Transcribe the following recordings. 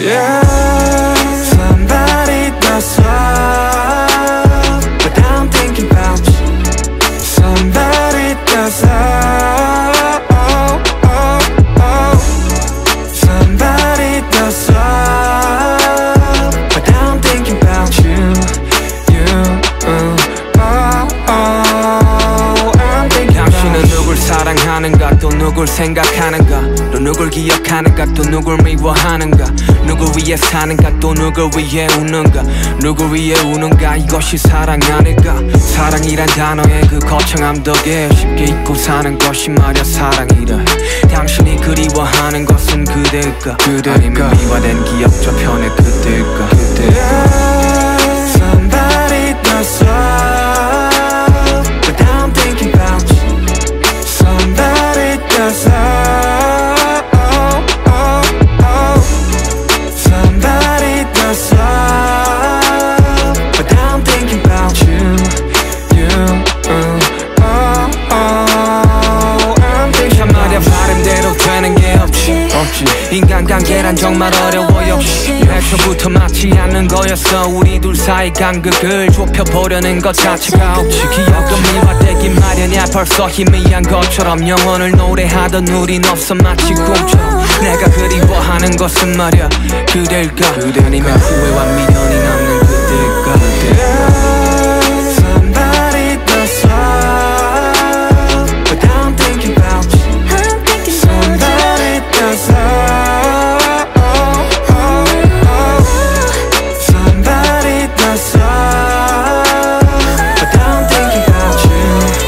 Somebody does up, but I'm thinking about you. Somebody does up, somebody does up, but I'm thinking about you. I'm thinking 당신은 누굴 사랑하는가 또 누굴 생각하는가 또 누굴 기억하는가 또 누굴 미워하는가 누굴 위해 사는가 또 누굴 위해 우는가 누굴 위해 우는가 이것이 사랑 아닐까 사랑이란 단어의 그 거창함 덕에 쉽게 잊고 사는 것이 말야 사랑이라 당신이 그리워하는 것은 그대일까 아니면 미화된 기억 저편의 그대일까 Somebody does up, but I'm thinking about you. Somebody does up, somebody does up, but I'm thinking about you. I'm thinking 참 말야 바람대로 되는 게 없지 인간관계란 정말 어려워 역시 애초부터 맞지 않는 거였어 우리 둘 사이 간극을 좁혀보려는 것 자체가 없지 기억은 미화되긴 마련이야 벌써 희미한 것처럼 영혼을 노래하던 우린 없어 마치 꿈처럼 내가 그리워하는 것은 말야 그대일까 아니면 후회와 미련이 남는 그대일까 Somebody does up, but I'm thinking about you. Somebody does up, somebody does up, but I'm thinking about you.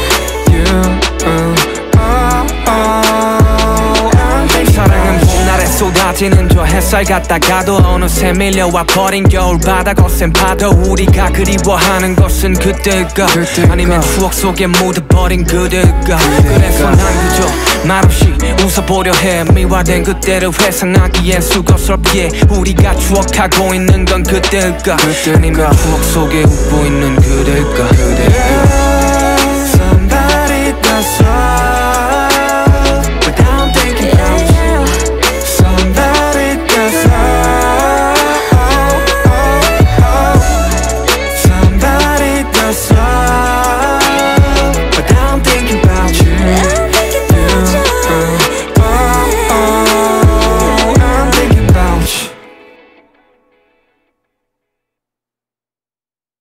I'm thinking 사랑은 봄날에 쏟아지는 저 햇살 같다가도 어느새 밀려와 버린 겨울바다 거센 파도 우리가 그리워하는 것은 그때일까 아니면 추억 속에 묻어버린 그대일까 그래서 난 그저 말없이 웃어보려 해 미화된 그때를 회상하기엔 수고스럽게 우리가 추억하고 있는 건 그때일까 아니면 추억 속에 웃고 있는 그대일까